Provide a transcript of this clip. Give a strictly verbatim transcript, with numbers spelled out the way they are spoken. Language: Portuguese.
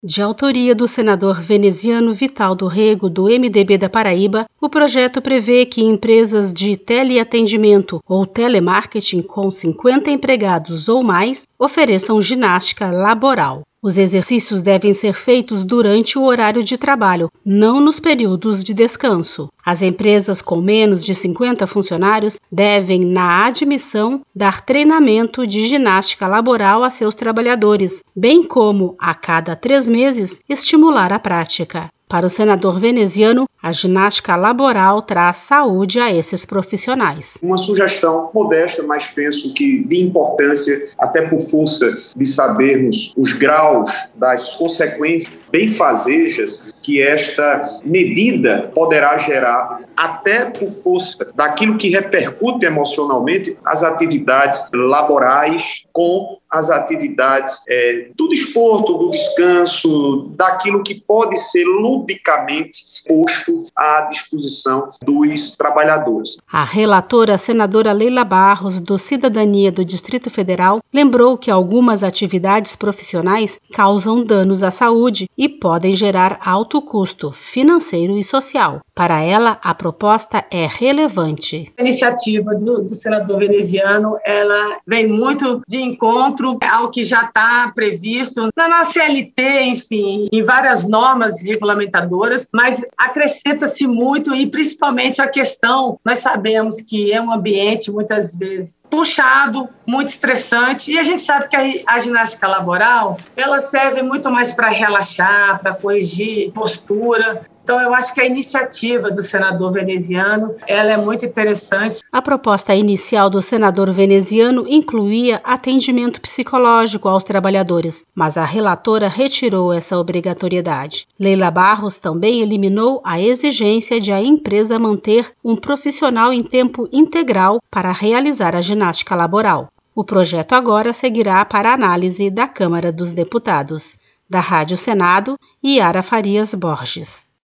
De autoria do senador veneziano Vital do Rego, do M D B da Paraíba, o projeto prevê que empresas de teleatendimento ou telemarketing com cinquenta empregados ou mais ofereçam ginástica laboral. Os exercícios devem ser feitos durante o horário de trabalho, não nos períodos de descanso. As empresas com menos de cinquenta funcionários devem, na admissão, dar treinamento de ginástica laboral a seus trabalhadores, bem como, a cada três meses, estimular a prática. Para o senador veneziano, a ginástica laboral traz saúde a esses profissionais. Uma sugestão modesta, mas penso que de importância, até por força de sabermos os graus das consequências benfazejas que esta medida poderá gerar, até por força daquilo que repercute emocionalmente as atividades laborais com as atividades é, do desporto, do descanso, daquilo que pode ser ludicamente posto à disposição dos trabalhadores. A relatora, a senadora Leila Barros, do Cidadania do Distrito Federal, lembrou que algumas atividades profissionais causam danos à saúde e podem gerar alto custo financeiro e social. Para ela, a proposta é relevante. A iniciativa do, do senador veneziano, ela vem muito de encontro ao que já está previsto na nossa C L T, enfim, em várias normas regulamentadoras, mas acrescenta-se muito e principalmente a questão, nós sabemos que é um ambiente muitas vezes puxado, muito estressante, e a gente sabe que a, a ginástica laboral, ela serve muito mais para relaxar, para corrigir postura. Então, eu acho que a iniciativa do senador veneziano, ela é muito interessante. A proposta inicial do senador veneziano incluía atendimento psicológico aos trabalhadores, mas a relatora retirou essa obrigatoriedade. Leila Barros também eliminou a exigência de a empresa manter um profissional em tempo integral para realizar a ginástica laboral. O projeto agora seguirá para análise da Câmara dos Deputados. Da Rádio Senado, Yara Farias Borges.